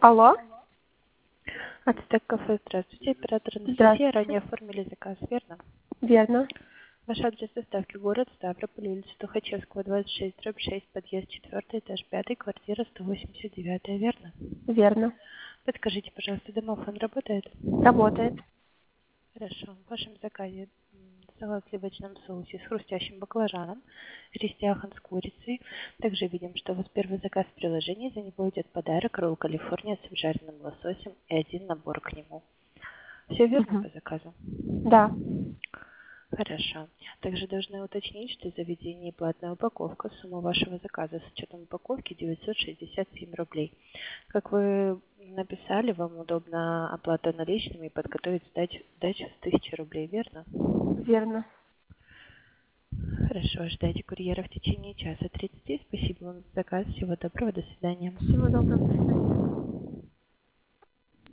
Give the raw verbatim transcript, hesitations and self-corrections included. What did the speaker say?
Алло. Ацтек кафе, здравствуйте. Оператор Анастасия. Здравствуйте. Ранее оформили заказ, верно? Верно. Ваш адрес доставки город Ставрополь, улица Тухачевского, двадцать шесть, дробь шесть, подъезд четвертый, этаж пятый, квартира сто восемьдесят девять, верно? Верно. Подскажите, пожалуйста, домофон работает? Работает. Хорошо. В вашем заказе м, салат в сливочном соусе с хрустящим баклажаном, рис яхан с курицей. Также видим, что у вас первый заказ в приложении, за него идет подарок ролл Калифорния с обжаренным лососем и один набор к нему. Все верно Мгм. по заказу? Да. Хорошо. Также должны уточнить, что заведение платная упаковка. Сумма вашего заказа с учетом упаковки девятьсот шестьдесят семь рублей. Как вы написали, вам удобно оплата наличными и подготовить сдачу, сдачу с тысячи рублей, верно? Верно. Хорошо, ждайте курьера в течение часа тридцати. Спасибо вам за заказ. Всего доброго, до свидания. Всего доброго. До свидания.